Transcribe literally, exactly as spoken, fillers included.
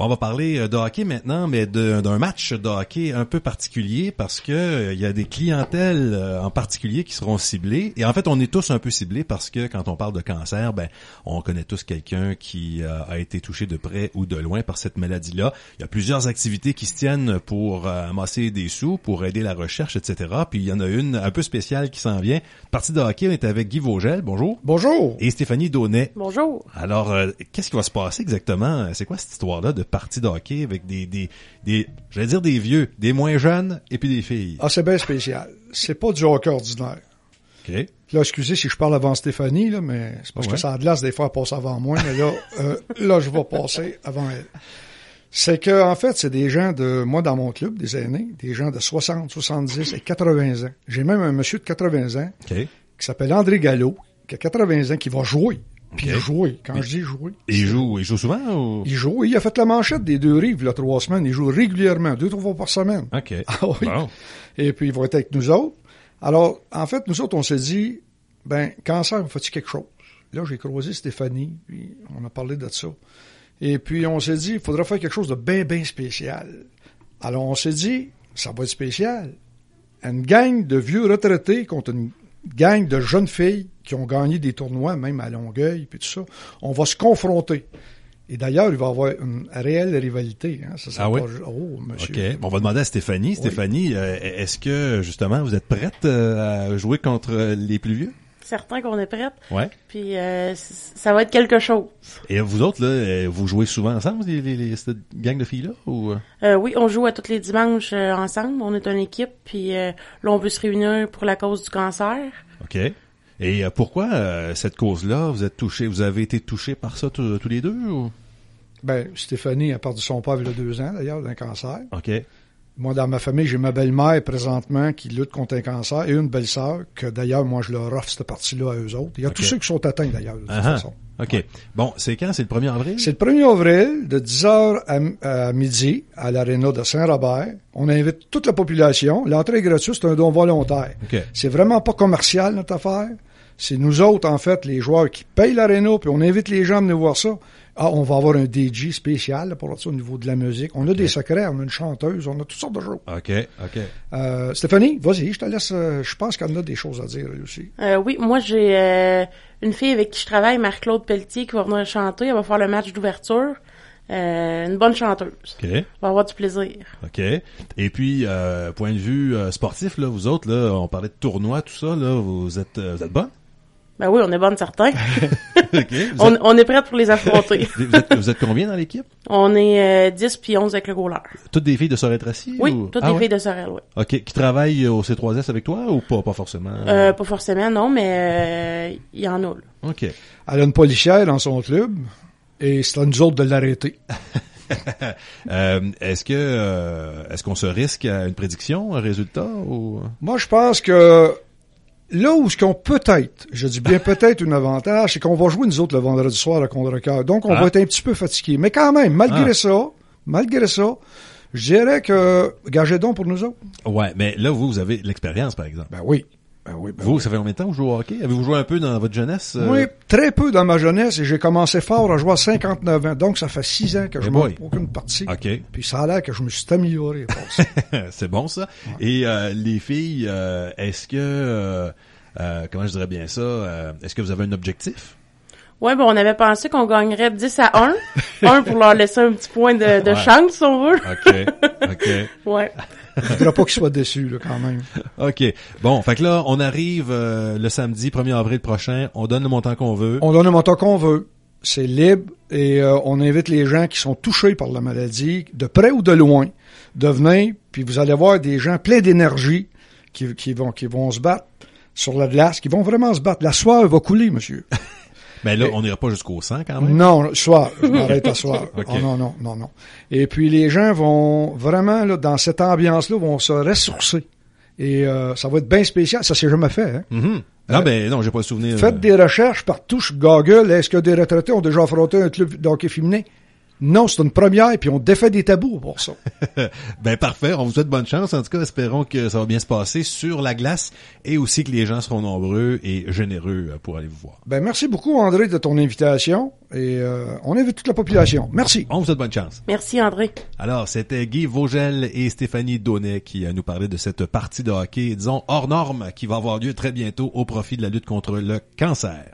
Bon, on va parler de hockey maintenant, mais de, d'un match de hockey un peu particulier parce que euh, il y a des clientèles euh, en particulier qui seront ciblées. Et en fait, on est tous un peu ciblés parce que quand on parle de cancer, ben, on connaît tous quelqu'un qui euh, a été touché de près ou de loin par cette maladie-là. Il y a plusieurs activités qui se tiennent pour euh, amasser des sous, pour aider la recherche, et cetera. Puis il y en a une un peu spéciale qui s'en vient. Partie de hockey, on est avec Guy Vogel. Bonjour. Bonjour. Et Stéphanie Daunet. Bonjour. Alors, euh, qu'est-ce qui va se passer exactement? C'est quoi cette histoire-là de partie de hockey avec des, des, des, j'allais dire des vieux, des moins jeunes et puis des filles? Ah, c'est bien spécial. C'est pas du hockey ordinaire. OK. Là, excusez si je parle avant Stéphanie, là, mais c'est parce ouais. que ça a de l'as des fois à passer avant moi, mais là, euh, là, je vais passer avant elle. C'est que, en fait, c'est des gens de, moi, dans mon club, des aînés, des gens de soixante, soixante-dix et quatre-vingts ans. J'ai même un monsieur de quatre-vingts ans. OK. Qui s'appelle André Gallo, qui a quatre-vingts ans, qui va jouer. Puis Okay. jouer. Quand je dis jouer. Et il joue, il joue souvent ou? Il joue. Il a fait la manchette des deux rives, là, trois semaines. Il joue régulièrement, deux, trois fois par semaine. OK. Ah oui. Bon. Et puis, il va être avec nous autres. Alors, en fait, nous autres, on s'est dit, ben, cancer, faut-il quelque chose? Là, j'ai croisé Stéphanie, puis on a parlé de ça. Et puis, on s'est dit, il faudrait faire quelque chose de bien, bien spécial. Alors, on s'est dit, ça va être spécial. Une gang de vieux retraités contre une gang de jeunes filles qui ont gagné des tournois, même à Longueuil, puis tout ça. On va se confronter. Et d'ailleurs, il va y avoir une réelle rivalité. Hein. Ça, Ah oui? pas... Oh, monsieur. OK. Bon, on va demander à Stéphanie. Oui. Stéphanie, euh, est-ce que, justement, vous êtes prête euh, à jouer contre les plus vieux? Certain qu'on est prête. Ouais. Puis euh, c- ça va être quelque chose. Et vous autres, là, euh, vous jouez souvent ensemble, les, les, les, cette gang de filles-là? Ou... Euh, oui, on joue à tous les dimanches euh, ensemble. On est une équipe. Puis euh, là, on veut se réunir pour la cause du cancer. OK. Et euh, pourquoi euh, cette cause-là, vous êtes touchés, vous avez été touchés par ça tous tous les deux? Ou? Ben, Stéphanie a perdu son père il y a deux ans, d'ailleurs, d'un cancer. OK. Moi, dans ma famille, j'ai ma belle-mère présentement qui lutte contre un cancer et une belle-sœur que, d'ailleurs, moi, je leur offre cette partie-là à eux autres. Il y a OK. tous ceux qui sont atteints, d'ailleurs, de toute Uh-huh. façon. OK. Ouais. Bon, c'est quand? C'est le premier avril? C'est le premier avril, de dix heures à, à midi, à l'aréna de Saint-Robert. On invite toute la population. L'entrée est gratuite, c'est un don volontaire. OK. C'est vraiment pas commercial, notre affaire. C'est nous autres, en fait, les joueurs qui payent l'aréna, puis on invite les gens à venir voir ça. Ah, on va avoir un D J spécial là, pour ça au niveau de la musique. On a okay. des secrets, on a une chanteuse, on a toutes sortes de choses. OK, OK. Euh, Stéphanie, vas-y, je te laisse. Euh, je pense qu'elle a des choses à dire, elle aussi. Euh, oui, moi, j'ai euh, une fille avec qui je travaille, Marie-Claude Pelletier, qui va venir chanter. Elle va faire le match d'ouverture. Euh, une bonne chanteuse. OK. On va avoir du plaisir. OK. Et puis, euh, point de vue euh, sportif, là, vous autres, là, on parlait de tournoi, tout ça, là, vous êtes, euh, vous êtes bonnes? Ben oui, on est bonnes, certains. Okay. on, êtes... on est prêts pour les affronter. vous, êtes, vous êtes combien dans l'équipe? On est euh, dix puis onze avec le goaler. Toutes des filles de Sorel-Tracy? Oui, ou... toutes ah, des ouais? filles de Sorel, oui. OK. Qui travaillent au C trois S avec toi ou pas, pas forcément? Euh, pas forcément, non, mais il euh, y en a, là. OK. Elle a une policière dans son club et c'est à nous autres de l'arrêter. euh, est-ce que euh, est-ce qu'on se risque à une prédiction, un résultat ou... Moi, je pense que là où ce qu'on peut-être, je dis bien peut-être un avantage, c'est qu'on va jouer nous autres le vendredi soir à Contrecoeur. Donc, on ah. va être un petit peu fatigué. Mais quand même, malgré ah. ça, malgré ça, je dirais que gagez donc pour nous autres. Ouais, mais là, vous, vous avez l'expérience, par exemple. Ben oui. Ben oui, ben vous, oui. ça fait combien de temps que vous jouez au hockey? Avez-vous joué un peu dans votre jeunesse? Euh... Oui, très peu dans ma jeunesse et j'ai commencé fort à jouer à cinquante-neuf ans. Donc, ça fait six ans que je hey manque aucune partie. OK. Puis ça a l'air que je me suis amélioré. C'est bon, ça. Ouais. Et euh, les filles, euh, est-ce que... Euh, euh, comment je dirais bien ça? Euh, est-ce que vous avez un objectif? Ouais, bon, on avait pensé qu'on gagnerait dix à un. un pour leur laisser un petit point de, de ouais. chance, si on veut. OK, OK. Ouais. Il faudra pas qu'ils soient déçus, là, quand même. OK. Bon, fait que là, on arrive euh, le samedi premier avril prochain. On donne le montant qu'on veut. On donne le montant qu'on veut. C'est libre et euh, on invite les gens qui sont touchés par la maladie, de près ou de loin, de venir. Puis vous allez voir des gens pleins d'énergie qui, qui vont qui vont se battre sur la glace, qui vont vraiment se battre. La sueur va couler, monsieur. Mais là, et, on n'ira pas jusqu'au sang, quand même. Non, soir. Je m'arrête à soir. Okay. Oh, non, non, non, non. Et puis, les gens vont vraiment, là, dans cette ambiance-là, vont se ressourcer. Et euh, ça va être bien spécial. Ça s'est jamais fait, hein. Mm-hmm. Non, euh, ben non, j'ai pas le souvenir. Faites euh... des recherches partout sur Google. Est-ce que des retraités ont déjà affronté un club de hockey féminin? Non, c'est une première, puis on défait des tabous pour ça. Ben parfait, on vous souhaite bonne chance. En tout cas, espérons que ça va bien se passer sur la glace et aussi que les gens seront nombreux et généreux pour aller vous voir. Ben merci beaucoup, André, de ton invitation, et euh, on invite toute la population. Merci. On vous souhaite bonne chance. Merci, André. Alors, c'était Guy Vogel et Stéphanie Daunet qui nous parlaient de cette partie de hockey, disons, hors norme, qui va avoir lieu très bientôt au profit de la lutte contre le cancer.